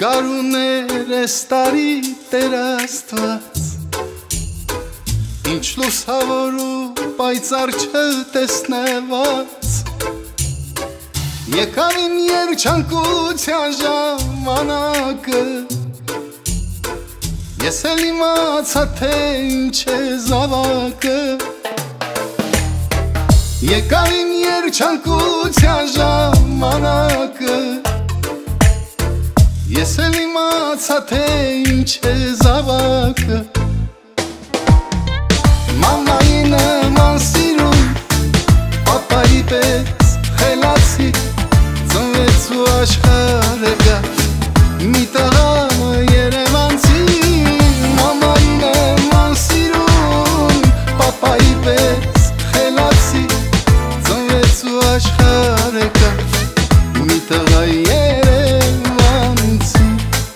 Կարուներ ես տարի Տեր Աստված, ինչ լուսավոր ու պայծառ չտեսնված, եկավ իմ երջանկության ժամանակը, ես էլ իմացա թե ինչ է զավակը, եկավ իմ երջանկության ժամանակը, ես էլ իմացա թե ինչ է զավակը, մամայի նման սիրուն, պապայի պես խելացի, ծնվեց ու աշխարհը գավ մի տղա երևանցի, մամայի նման սիրուն, պապայի պես խելացի, ծնվեց ու աշխարհը գավ մի տղա երևանցի,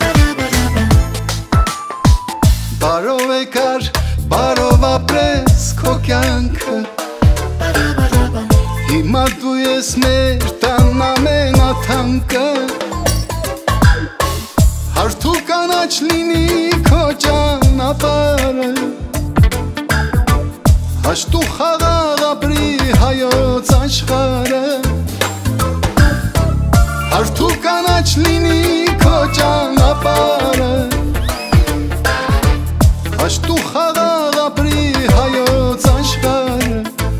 բարով եկար, բարով ապրես քո կյանքը, հիմա դու ես մեր տան ամենաթանկը, հարթ ու կանաչ լինի քո ճանապարհը, հաշտ ու խաղաղ ապրի հայոց աշխարհը, հարթ ու կանաչ լինի քո ճանապարհը, հաշտ ու խաղաղ ապրի հայոց աշխարհը,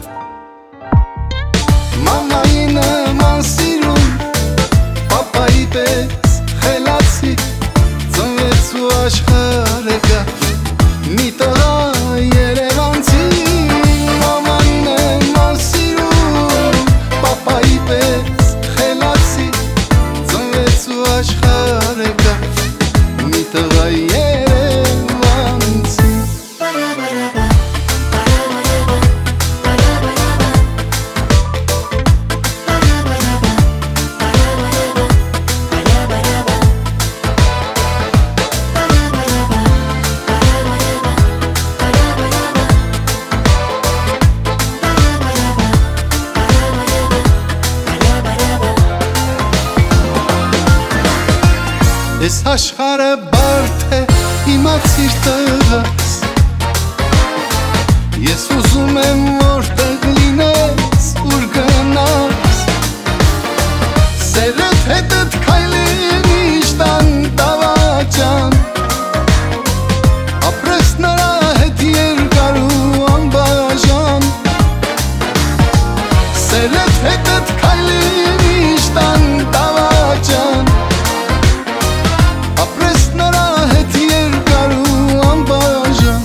մամայի նման սիրուն, պապայի պես խելացի, ծնվեց ու աշխարհը գավ մի տղա երևանցի, մամայի նման սիրուն, պապայի պես խելացի, ծնվեց ու աշխարհը գավ մի տղա երևանցի, Ես աշխարհը բարդ է, իմացիր տղաս, ես ուզում եմ որտեղ լինես, ուր գնաս, սերդ հետդ քայլի միշտ անտավաճան, ապրես նրա հետ երկար ու անբաժան, սերդ հետդ քայլի միշտ անտավաճան, ապրես նրա հետ երկար ու անբաժան,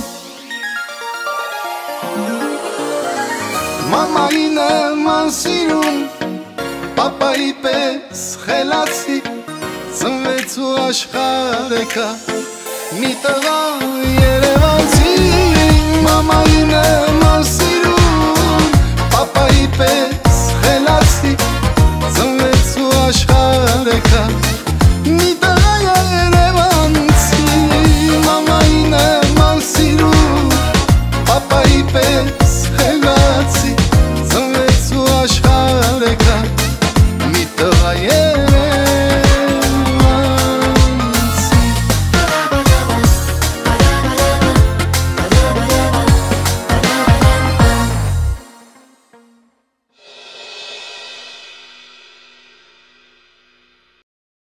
մամայի նման սիրուն, պապայի պես խելացի, ծնվեց ու աշխարհը գավ մի տղա երևանցի, մամայի նման սիրուն, պապայի պես խելացի, ծնվեց ու աշխարհը գավ